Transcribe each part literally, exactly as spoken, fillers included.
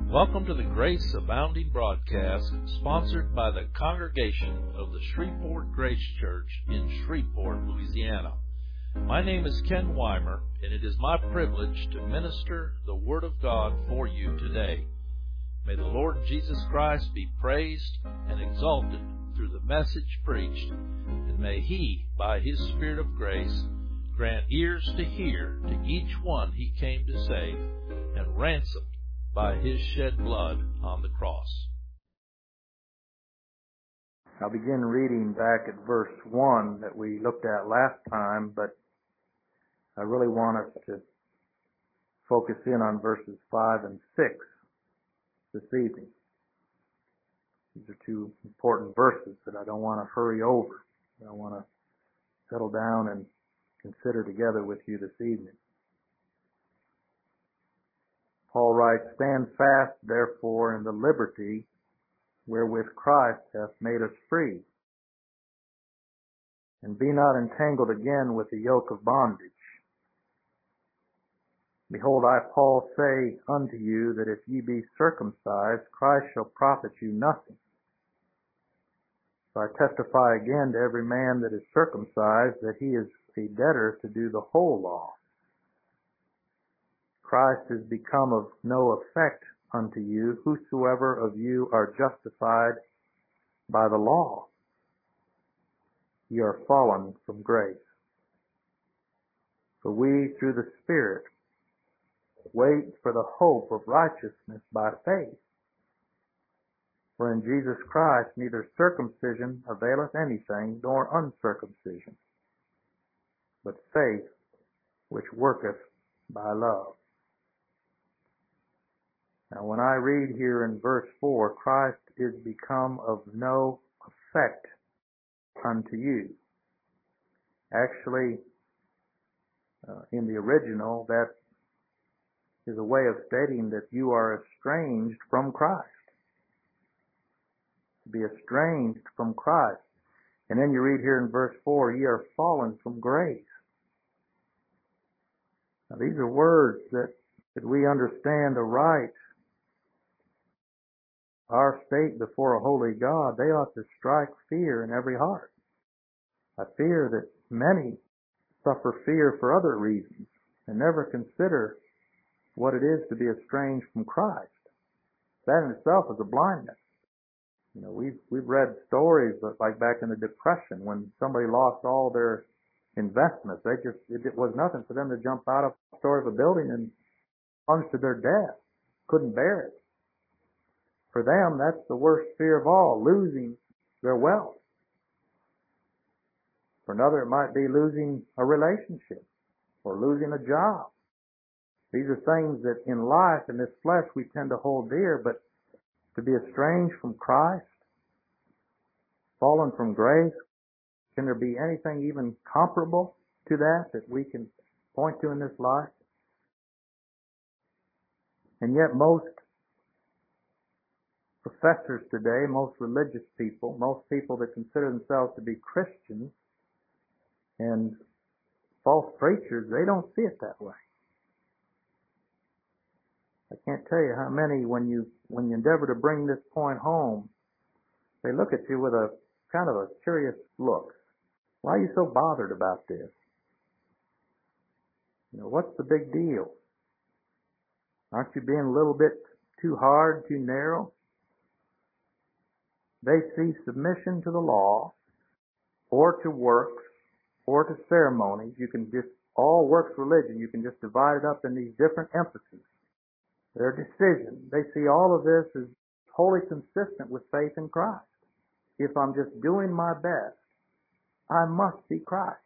Welcome to the Grace Abounding broadcast, sponsored by the congregation of the Shreveport Grace Church in Shreveport, Louisiana. My name is Ken Weimer, and it is my privilege to minister the Word of God for you today. May the Lord Jesus Christ be praised and exalted through the message preached, and may He, by His Spirit of grace, grant ears to hear to each one He came to save, and ransomed by His shed blood on the cross. I'll begin reading back at verse one that we looked at last time, but I really want us to focus in on verses five and six this evening. These are two important verses that I don't want to hurry over. I want to settle down and consider together with you this evening. Paul writes, "Stand fast, therefore, in the liberty wherewith Christ hath made us free, and be not entangled again with the yoke of bondage. Behold, I, Paul, say unto you that if ye be circumcised, Christ shall profit you nothing. So I testify again to every man that is circumcised that he is a debtor to do the whole law. Christ is become of no effect unto you, whosoever of you are justified by the law. Ye are fallen from grace. For we, through the Spirit, wait for the hope of righteousness by faith. For in Jesus Christ neither circumcision availeth anything, nor uncircumcision, but faith which worketh by love." Now, when I read here in verse four, Christ is become of no effect unto you. Actually, uh, in the original, that is a way of stating that you are estranged from Christ. To be estranged from Christ. And then you read here in verse four, ye are fallen from grace. Now, these are words that, that we understand aright our state before a holy God. They ought to strike fear in every heart. I fear that many suffer fear for other reasons and never consider what it is to be estranged from Christ. That in itself is a blindness. You know, we've we've read stories like back in the Depression when somebody lost all their investments. They just it, it was nothing for them to jump out of the story of a building and plunge to their death. Couldn't bear it. For them, that's the worst fear of all, losing their wealth. For another, it might be losing a relationship or losing a job. These are things that in life, in this flesh, we tend to hold dear, but to be estranged from Christ, fallen from grace, can there be anything even comparable to that that we can point to in this life? And yet most professors today, most religious people, most people that consider themselves to be Christians and false preachers, they don't see it that way. I can't tell you how many, when you when you endeavor to bring this point home, they look at you with a kind of a curious look. Why are you so bothered about this? You know, what's the big deal? Aren't you being a little bit too hard, too narrow? They see submission to the law, or to works, or to ceremonies. You can just, all works religion, you can just divide it up in these different emphases. Their decision, they see all of this as wholly consistent with faith in Christ. If I'm just doing my best, I must be Christ.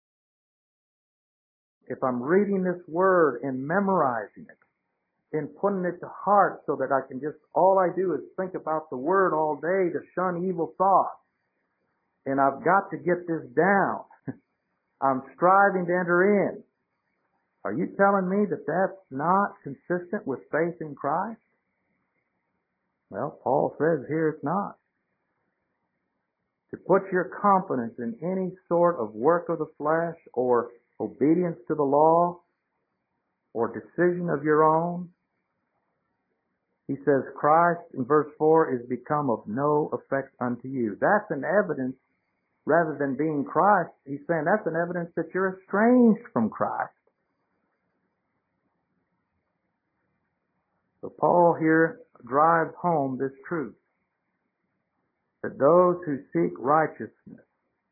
If I'm reading this word and memorizing it, and putting it to heart so that I can just, all I do is think about the word all day to shun evil thoughts. And I've got to get this down. I'm striving to enter in. Are you telling me that that's not consistent with faith in Christ? Well, Paul says here it's not. To put your confidence in any sort of work of the flesh or obedience to the law or decision of your own He says, Christ, in verse four, is become of no effect unto you. That's an evidence, rather than being Christ, he's saying that's an evidence that you're estranged from Christ. So Paul here drives home this truth, that those who seek righteousness,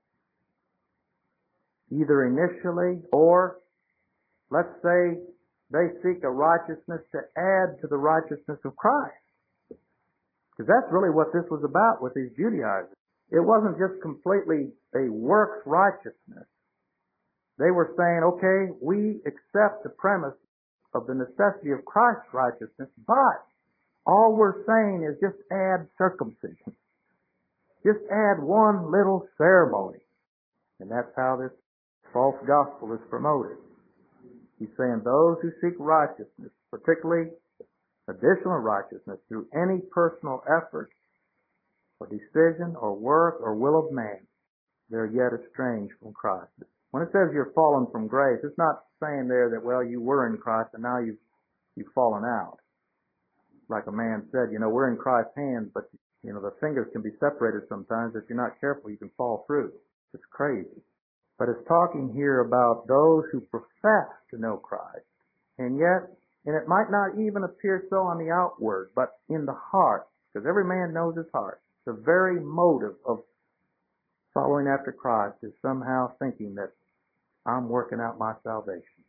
either initially or, let's say, they seek a righteousness to add to the righteousness of Christ. Because that's really what this was about with these Judaizers. It wasn't just completely a works righteousness. They were saying, okay, we accept the premise of the necessity of Christ's righteousness, but all we're saying is just add circumcision. Just add one little ceremony. And that's how this false gospel is promoted. He's saying those who seek righteousness, particularly additional righteousness, through any personal effort or decision or work or will of man, they're yet estranged from Christ. When it says you're fallen from grace, it's not saying there that, well, you were in Christ and now you've, you've fallen out. Like a man said, you know, we're in Christ's hands, but, you know, the fingers can be separated sometimes. If you're not careful, you can fall through. It's crazy. But it's talking here about those who profess to know Christ, and yet, and it might not even appear so on the outward, but in the heart, because every man knows his heart. The very motive of following after Christ is somehow thinking that I'm working out my salvation.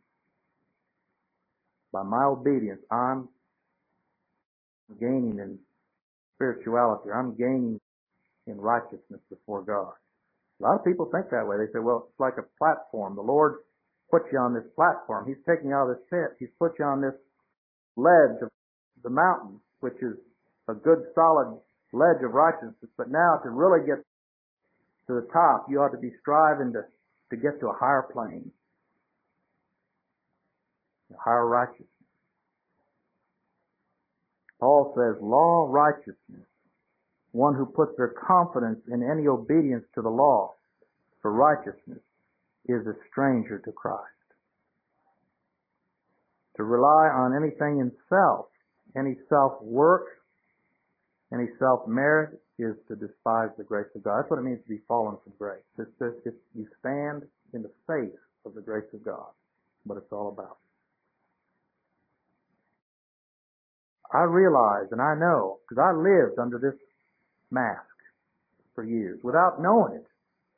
By my obedience, I'm gaining in spirituality. I'm gaining in righteousness before God. A lot of people think that way. They say, well, it's like a platform. The Lord put you on this platform. He's taking you out of this pit. He's put you on this ledge of the mountain, which is a good, solid ledge of righteousness. But now to really get to the top, you ought to be striving to, to get to a higher plane, a higher righteousness. Paul says, law righteousness, one who puts their confidence in any obedience to the law for righteousness, is a stranger to Christ. To rely on anything in self, any self-work, any self-merit, is to despise the grace of God. That's what it means to be fallen from grace. It's, it's, it's, you stand in the face of the grace of God, what it's all about. I realize and I know, because I lived under this mask for years without knowing it.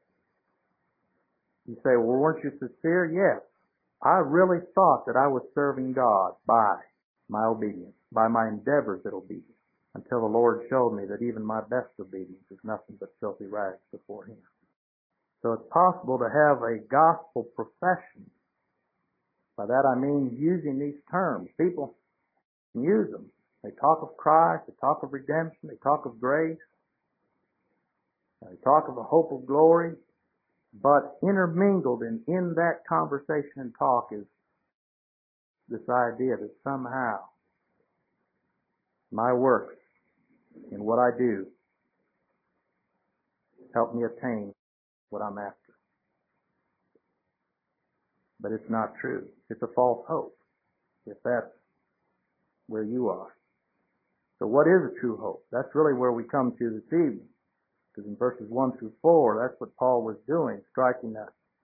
You say, well, weren't you sincere? Yes. I really thought that I was serving God by my obedience, by my endeavors at obedience, until the Lord showed me that even my best obedience is nothing but filthy rags before Him. So it's possible to have a gospel profession. By that I mean using these terms. People can use them. They talk of Christ, they talk of redemption, they talk of grace, they talk of a hope of glory, but intermingled in, in that conversation and talk is this idea that somehow my works and what I do help me attain what I'm after. But it's not true. It's a false hope, if that's where you are. So what is a true hope? That's really where we come to this evening. Because in verses one through four, that's what Paul was doing, striking a,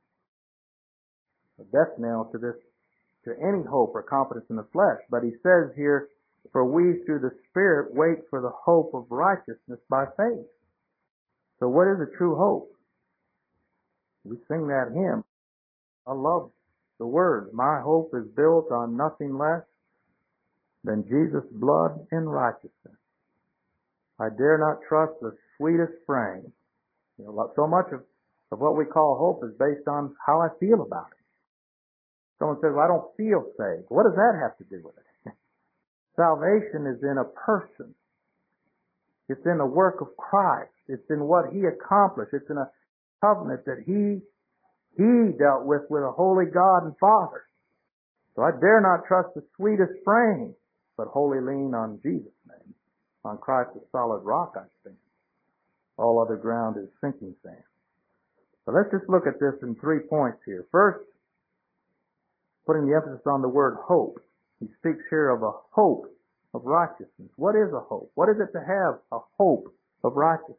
a death nail to this, to any hope or confidence in the flesh. But he says here, for we through the Spirit wait for the hope of righteousness by faith. So what is a true hope? We sing that hymn. I love the words. My hope is built on nothing less than Jesus' blood and righteousness. I dare not trust the sweetest frame. You know, so much of, of what we call hope is based on how I feel about it. Someone says, well, I don't feel saved. What does that have to do with it? Salvation is in a person. It's in the work of Christ. It's in what He accomplished. It's in a covenant that He He dealt with with a holy God and Father. So I dare not trust the sweetest frame, but wholly lean on Jesus' name. On Christ, the solid rock I stand. All other ground is sinking sand. So let's just look at this in three points here. First, putting the emphasis on the word hope. He speaks here of a hope of righteousness. What is a hope? What is it to have a hope of righteousness?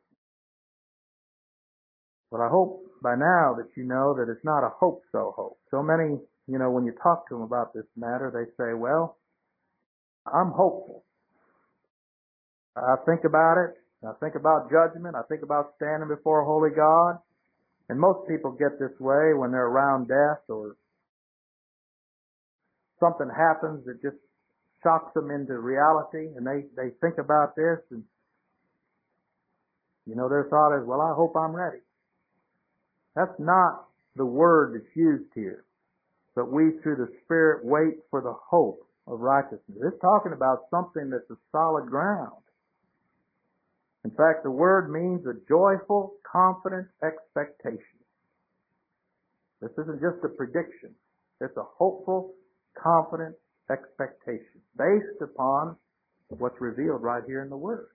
But I hope by now that you know that it's not a hope-so hope. So many, you know, when you talk to them about this matter, they say, well, I'm hopeful. I think about it. I think about judgment. I think about standing before a holy God. And most people get this way when they're around death or something happens that just shocks them into reality, and they, they think about this, and, you know, their thought is, well, I hope I'm ready. That's not the word that's used here. But we, through the Spirit, wait for the hope of righteousness. It's talking about something that's a solid ground. In fact, the word means a joyful, confident expectation. This isn't just a prediction. It's a hopeful, confident expectation based upon what's revealed right here in the Word.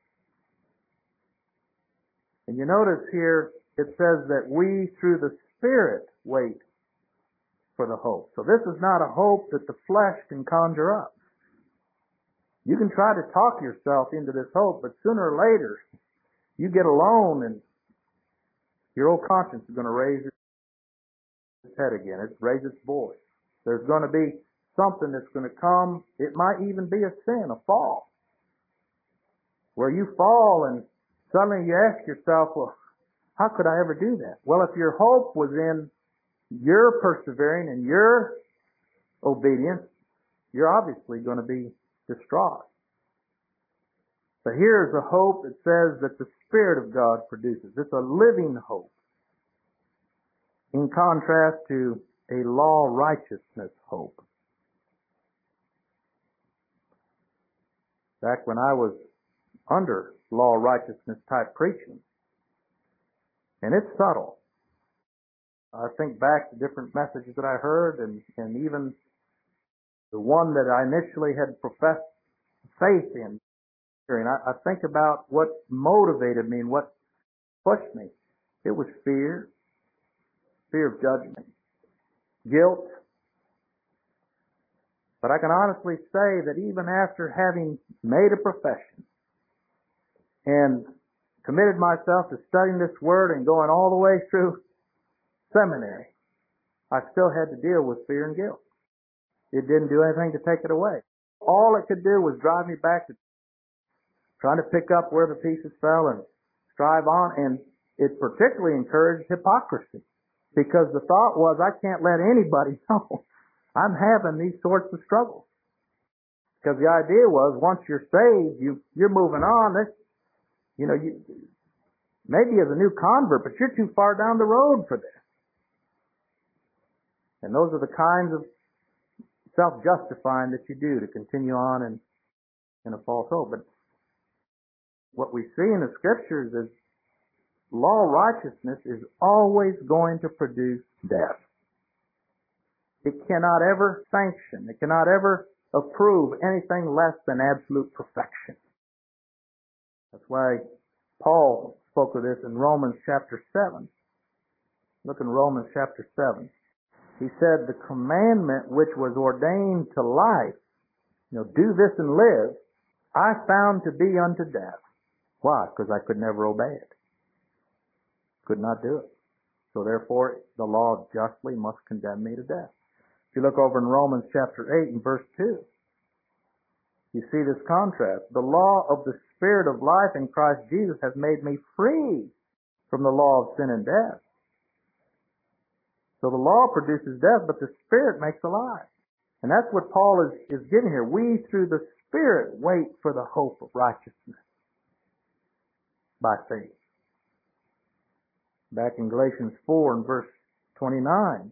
And you notice here it says that we, through the Spirit, wait for the hope. So this is not a hope that the flesh can conjure up. You can try to talk yourself into this hope, but sooner or later, you get alone and your old conscience is going to raise its head again. It raise its voice. There's going to be something that's going to come. It might even be a sin, a fall, where you fall and suddenly you ask yourself, well, how could I ever do that? Well, if your hope was in your persevering and your obedience, you're obviously going to be distraught. But here's a hope that says that the Spirit of God produces. It's a living hope, in contrast to a law righteousness hope. Back when I was under law righteousness type preaching, and it's subtle. I think back to different messages that I heard, and, and even the one that I initially had professed faith in. And I, I think about what motivated me and what pushed me. It was fear, fear of judgment, guilt. But I can honestly say that even after having made a profession and committed myself to studying this Word and going all the way through seminary, I still had to deal with fear and guilt. It didn't do anything to take it away. All it could do was drive me back to trying to pick up where the pieces fell and strive on. And it particularly encouraged hypocrisy, because the thought was, I can't let anybody know I'm having these sorts of struggles. Because the idea was, once you're saved, you, you're moving on. This, you know, you, maybe as a new convert, but you're too far down the road for this. And those are the kinds of self-justifying that you do to continue on in, in a false hope. But what we see in the Scriptures is law righteousness is always going to produce death. It cannot ever sanction, it cannot ever approve anything less than absolute perfection. That's why Paul spoke of this in Romans chapter seven. Look in Romans chapter seven. He said, the commandment which was ordained to life, you know, do this and live, I found to be unto death. Why? Because I could never obey it. Could not do it. So therefore, the law justly must condemn me to death. If you look over in Romans chapter eight and verse two, you see this contrast. The law of the Spirit of life in Christ Jesus has made me free from the law of sin and death. So the law produces death, but the Spirit makes alive. And that's what Paul is, is getting here. We, through the Spirit, wait for the hope of righteousness by faith. Back in Galatians four and verse twenty-nine.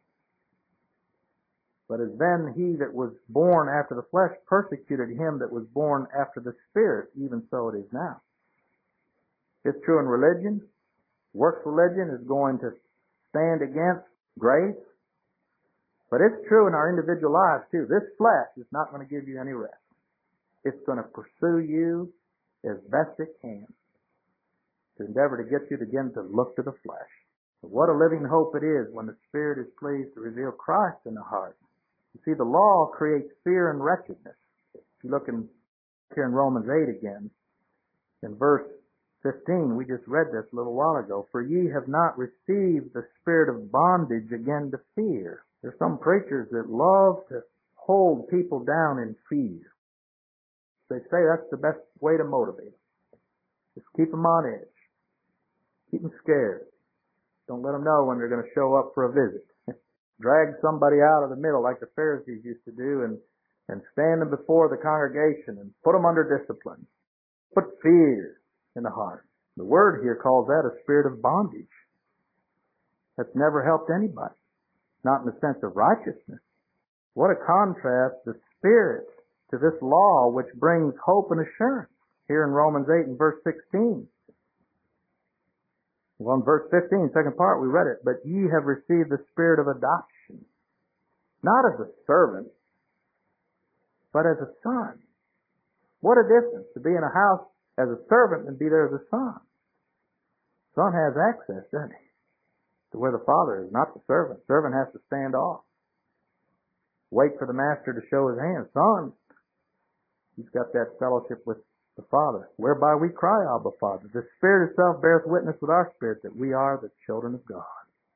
But as then he that was born after the flesh persecuted him that was born after the Spirit, even so it is now. It's true in religion. Works religion is going to stand against grace. But it's true in our individual lives too. This flesh is not going to give you any rest. It's going to pursue you as best it can to endeavor to get you again to look to the flesh. But what a living hope it is when the Spirit is pleased to reveal Christ in the heart. You see, the law creates fear and wretchedness. If you look in here in Romans eight again, in verse fifteen, we just read this a little while ago. For ye have not received the spirit of bondage again to fear. There's some preachers that love to hold people down in fear. They say that's the best way to motivate them. Just keep them on edge. Keep them scared. Don't let them know when they're going to show up for a visit. Drag somebody out of the middle like the Pharisees used to do and, and stand them before the congregation and put them under discipline. Put fear in the heart. The word here calls that a spirit of bondage. That's never helped anybody. Not in the sense of righteousness. What a contrast, the spirit to this law which brings hope and assurance. Here in Romans eight and verse sixteen. Well, in verse fifteen, second part, we read it. But ye have received the spirit of adoption. Not as a servant, but as a son. What a difference to be in a house as a servant and be there as a son. Son has access, doesn't he? To where the father is, not the servant. Servant has to stand off. Wait for the master to show his hand. Son, he's got that fellowship with the Father, whereby we cry, Abba, Father. The Spirit itself beareth witness with our spirit that we are the children of God.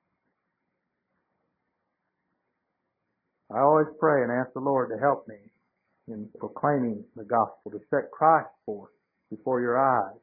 I always pray and ask the Lord to help me in proclaiming the gospel, to set Christ forth before your eyes.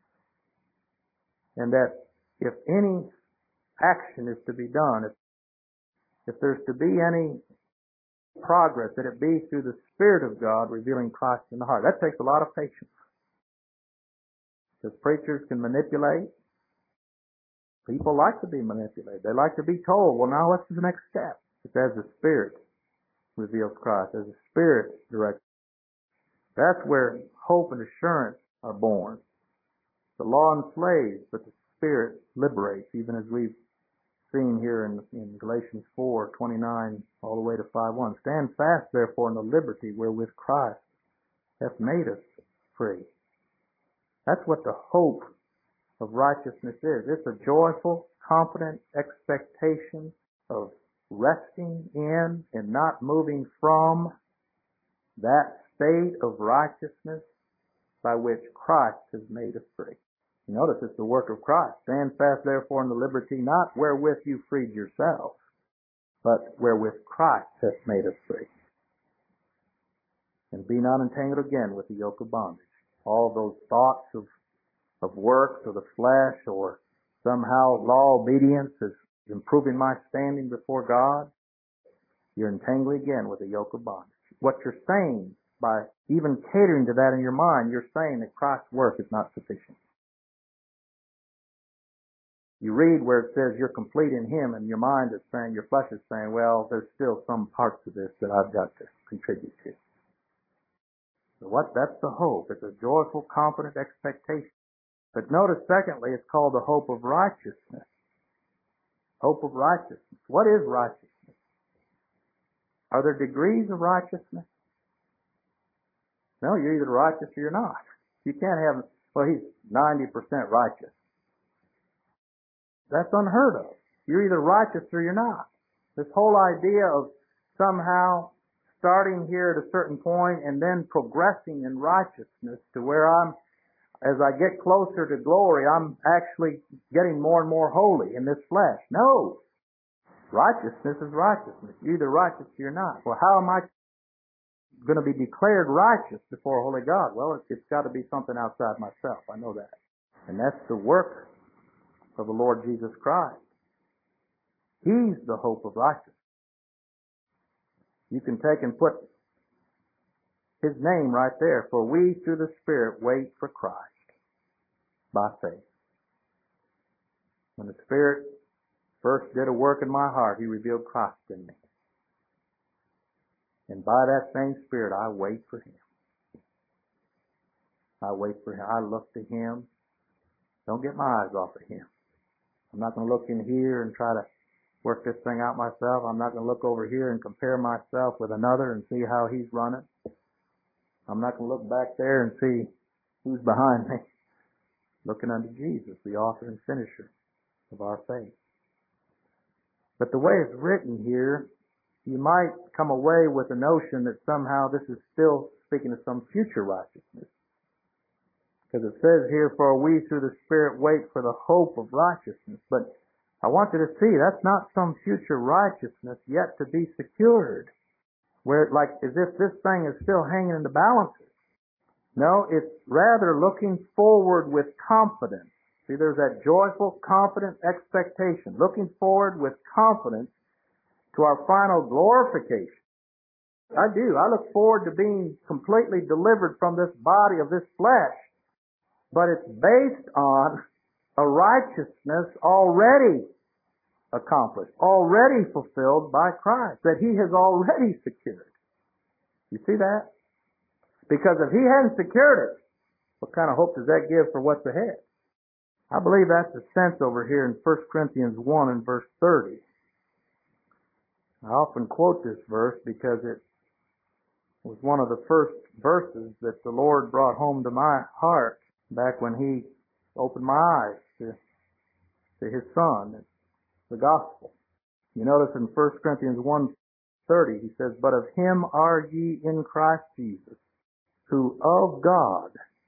And that if any action is to be done, if, if there's to be any progress, that it be through the Spirit of God revealing Christ in the heart. That takes a lot of patience. Because preachers can manipulate. People like to be manipulated. They like to be told, well, now what's the next step? It's as the Spirit reveals Christ, as the Spirit directs. That's where hope and assurance are born. The law enslaves, but the Spirit liberates, even as we've seen here in, in Galatians four twenty-nine all the way to five one. Stand fast, therefore, in the liberty wherewith Christ hath made us free. That's what the hope of righteousness is. It's a joyful, confident expectation of resting in and not moving from that state of righteousness by which Christ has made us free. You notice it's the work of Christ. Stand fast, therefore, in the liberty not wherewith you freed yourselves, but wherewith Christ hath made us free. And be not entangled again with the yoke of bondage. All those thoughts of, of works or the flesh or somehow law obedience is improving my standing before God, you're entangled again with the yoke of bondage. What you're saying by even catering to that in your mind, you're saying that Christ's work is not sufficient. You read where it says you're complete in Him, and your mind is saying, your flesh is saying, well, there's still some parts of this that I've got to contribute to. So what? That's the hope. It's a joyful, confident expectation. But notice, secondly, it's called the hope of righteousness. Hope of righteousness. What is righteousness? Are there degrees of righteousness? No, you're either righteous or you're not. You can't have, well, he's ninety percent righteous. That's unheard of. You're either righteous or you're not. This whole idea of somehow starting here at a certain point and then progressing in righteousness to where I'm, as I get closer to glory, I'm actually getting more and more holy in this flesh. No. Righteousness is righteousness. You're either righteous or you're not. Well, how am I going to be declared righteous before a holy God? Well, it's, it's got to be something outside myself. I know that. And that's the work of the Lord Jesus Christ. He's the hope of righteousness. You can take and put His name right there. For we, through the Spirit, wait for Christ by faith. When the Spirit first did a work in my heart, He revealed Christ in me. And by that same Spirit, I wait for Him. I wait for Him. I look to Him. Don't get my eyes off of Him. I'm not going to look in here and try to work this thing out myself. I'm not going to look over here and compare myself with another and see how he's running. I'm not going to look back there and see who's behind me. Looking unto Jesus, the author and finisher of our faith. But the way it's written here you might come away with the notion that somehow this is still speaking of some future righteousness. Because it says here, for we through the Spirit wait for the hope of righteousness. But I want you to see, that's not some future righteousness yet to be secured, where like as if this thing is still hanging in the balances. No, it's rather looking forward with confidence. See, there's that joyful, confident expectation, looking forward with confidence to our final glorification. I do. I look forward to being completely delivered from this body of this flesh, but it's based on a righteousness already accomplished, already fulfilled by Christ, that He has already secured. You see that? Because if He hadn't secured it, what kind of hope does that give for what's ahead? I believe that's the sense over here in First Corinthians one and verse thirty. I often quote this verse because it was one of the first verses that the Lord brought home to my heart back when He opened my eyes to, to His Son, the gospel. You notice in First Corinthians one thirty, he says, but of Him are ye in Christ Jesus, who of God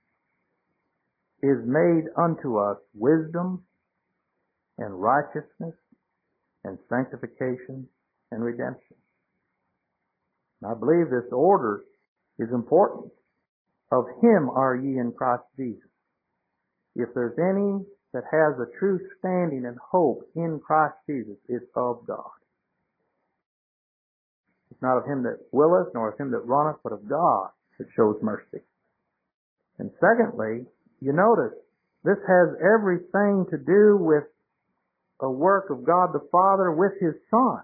is made unto us wisdom and righteousness and sanctification and redemption. And I believe this order is important. Of Him are ye in Christ Jesus. If there's any that has a true standing and hope in Christ Jesus, it's of God. It's not of him that willeth, nor of him that runneth, but of God that shows mercy. And secondly, you notice, this has everything to do with a work of God the Father with His Son.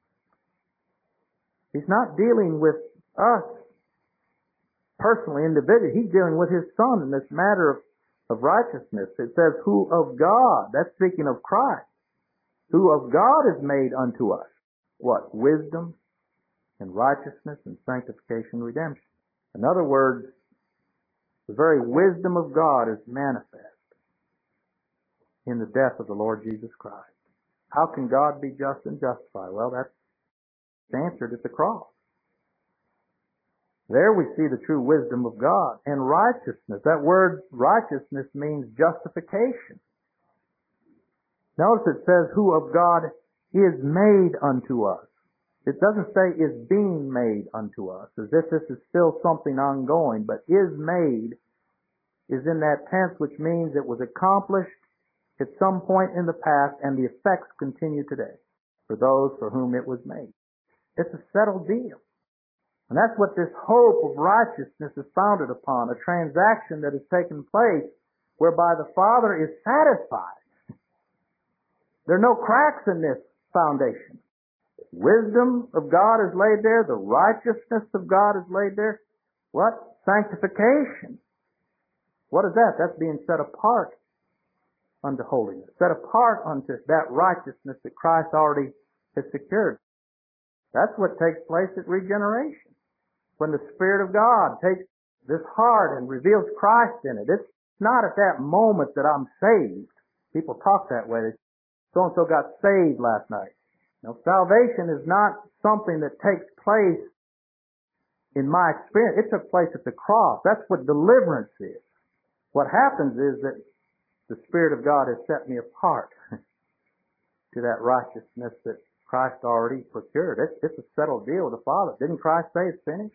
He's not dealing with us personally, individually. He's dealing with His Son in this matter of, of righteousness. It says, who of God, that's speaking of Christ, who of God is made unto us. What? Wisdom and righteousness and sanctification and redemption. In other words, the very wisdom of God is manifest in the death of the Lord Jesus Christ. How can God be just and justified? Well, that's answered at the cross. There we see the true wisdom of God. And righteousness. That word righteousness means justification. Notice it says, who of God is made unto us. It doesn't say is being made unto us, as if this is still something ongoing, but is made is in that tense, which means it was accomplished at some point in the past, and the effects continue today for those for whom it was made. It's a settled deal. And that's what this hope of righteousness is founded upon, a transaction that has taken place whereby the Father is satisfied. There are no cracks in this foundation. Wisdom of God is laid there. The righteousness of God is laid there. What? Sanctification. What is that? That's being set apart unto holiness. Set apart unto that righteousness that Christ already has secured. That's what takes place at regeneration. When the Spirit of God takes this heart and reveals Christ in it. It's not at that moment that I'm saved. People talk that way. So-and-so got saved last night. Now, salvation is not something that takes place in my experience. It took place at the cross. That's what deliverance is. What happens is that the Spirit of God has set me apart to that righteousness that Christ already procured. It's, it's a settled deal with the Father. Didn't Christ say it's finished?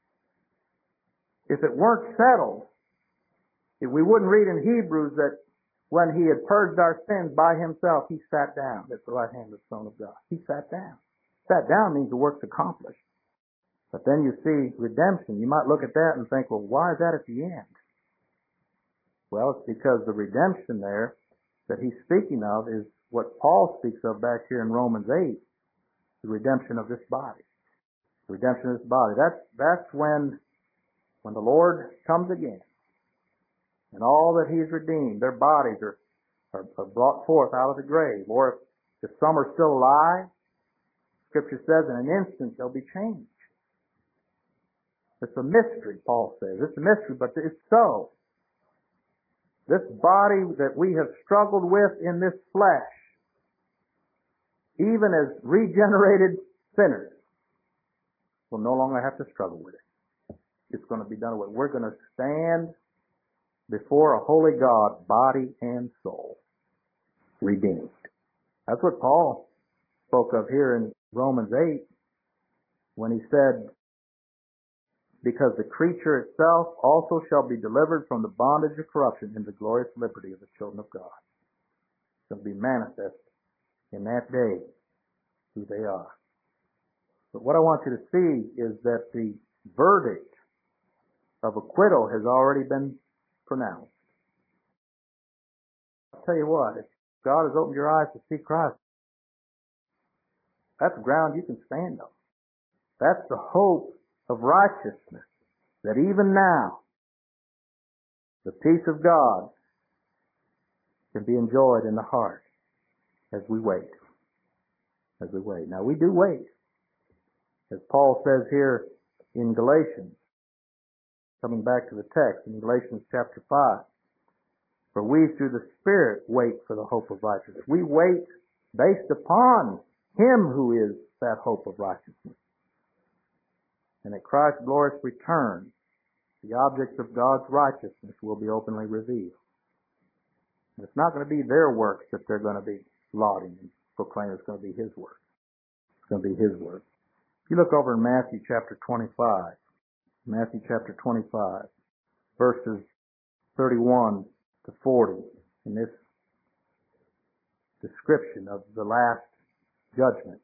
If it weren't settled, if we wouldn't read in Hebrews that when He had purged our sins by Himself, He sat down at the right hand of the Son of God. He sat down. Sat down means the work's accomplished. But then you see redemption. You might look at that and think, well, why is that at the end? Well, it's because the redemption there that he's speaking of is what Paul speaks of back here in Romans eight, the redemption of this body. The redemption of this body. That's, that's when, when the Lord comes again. And all that He's redeemed, their bodies are, are, are brought forth out of the grave. Or if, if some are still alive, Scripture says in an instant they'll be changed. It's a mystery, Paul says. It's a mystery, but it's so. This body that we have struggled with in this flesh, even as regenerated sinners, We'll no longer have to struggle with it. It's going to be done with. We're going to stand before a holy God, body and soul, redeemed. That's what Paul spoke of here in Romans eight when he said, because the creature itself also shall be delivered from the bondage of corruption into the glorious liberty of the children of God. It's going to be manifest in that day who they are. But what I want you to see is that the verdict of acquittal has already been pronounced. I'll tell you what, if God has opened your eyes to see Christ, that's ground you can stand on. That's the hope of righteousness, that even now, the peace of God can be enjoyed in the heart as we wait. As we wait. Now, we do wait. As Paul says here in Galatians, coming back to the text in Galatians chapter five, for we through the Spirit wait for the hope of righteousness. We wait based upon Him who is that hope of righteousness. And at Christ's glorious return, the objects of God's righteousness will be openly revealed. And it's not going to be their works that they're going to be lauding and proclaiming. It's going to be His work. It's going to be His work. If you look over in Matthew chapter twenty-five, Matthew chapter twenty-five, verses thirty-one to forty, in this description of the last judgment.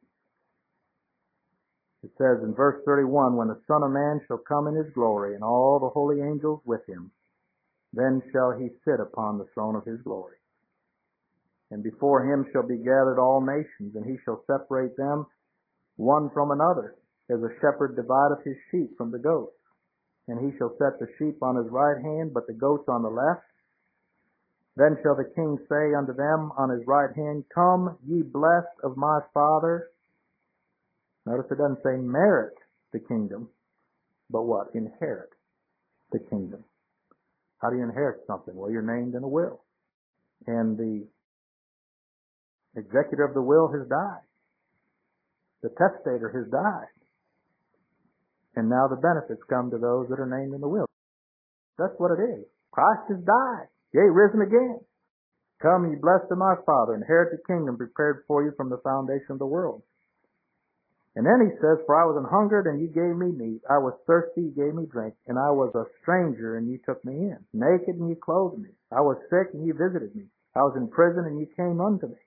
It says in verse thirty-one, when the Son of Man shall come in His glory, and all the holy angels with Him, then shall He sit upon the throne of His glory. And before Him shall be gathered all nations, and He shall separate them one from another, as a shepherd divideth his sheep from the goats. And He shall set the sheep on His right hand, but the goats on the left. Then shall the King say unto them on His right hand, come, ye blessed of my Father. Notice it doesn't say merit the kingdom, but what? Inherit the kingdom. How do you inherit something? Well, you're named in a will. And the executor of the will has died. The testator has died. And now the benefits come to those that are named in the will. That's what it is. Christ has died. Yea, risen again. Come, ye blessed of my Father, inherit the kingdom prepared for you from the foundation of the world. And then He says, for I was an hungered, and ye gave me meat. I was thirsty, ye gave me drink. And I was a stranger, and ye took me in. Naked, and ye clothed me. I was sick, and ye visited me. I was in prison, and ye came unto me.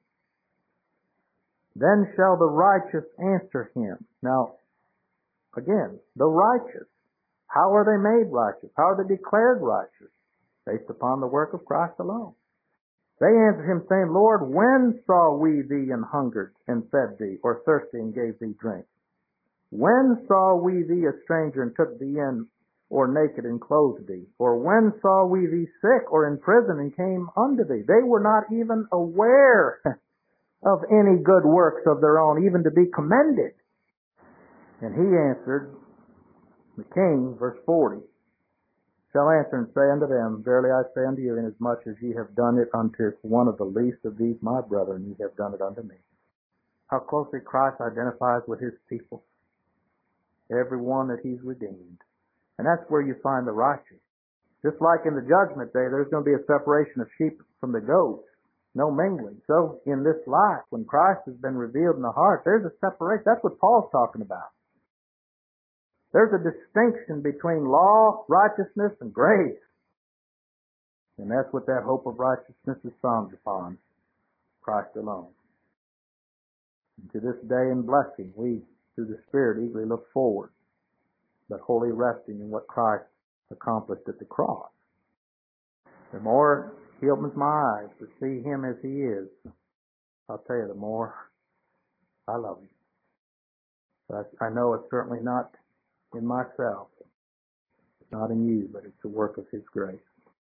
Then shall the righteous answer Him. Now, again, the righteous. How are they made righteous? How are they declared righteous? Based upon the work of Christ alone. They answered Him, saying, Lord, when saw we Thee an hungered, and fed Thee, or thirsty, and gave Thee drink? When saw we Thee a stranger, and took Thee in, or naked, and clothed Thee? Or when saw we Thee sick, or in prison, and came unto Thee? They were not even aware of any good works of their own, even to be commended. And He answered, the King, verse forty, shall answer and say unto them, verily I say unto you, inasmuch as ye have done it unto one of the least of these my brethren, ye have done it unto me. How closely Christ identifies with His people. Every one that He's redeemed. And that's where you find the righteous. Just like in the judgment day, there's going to be a separation of sheep from the goats. No mingling. So in this life, when Christ has been revealed in the heart, there's a separation. That's what Paul's talking about. There's a distinction between law, righteousness, and grace. And that's what that hope of righteousness is founded upon, Christ alone. And to this day and blessing, we, through the Spirit, eagerly look forward, but wholly resting in what Christ accomplished at the cross. The more He opens my eyes to see Him as He is, I'll tell you, the more I love Him. But I know it's certainly not in myself. It's not in you, but it's the work of His grace.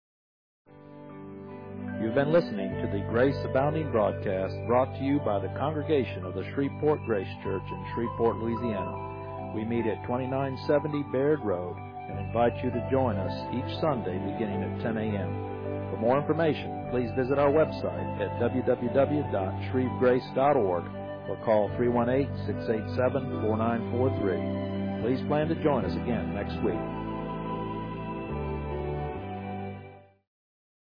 You've been listening to the Grace Abounding broadcast brought to you by the congregation of the Shreveport Grace Church in Shreveport, Louisiana. We meet at twenty-nine seventy Baird Road and invite you to join us each Sunday beginning at ten a.m. For more information, please visit our website at w w w dot shreve grace dot org or call three one eight, six eight seven, four nine four three. Please plan to join us again next week.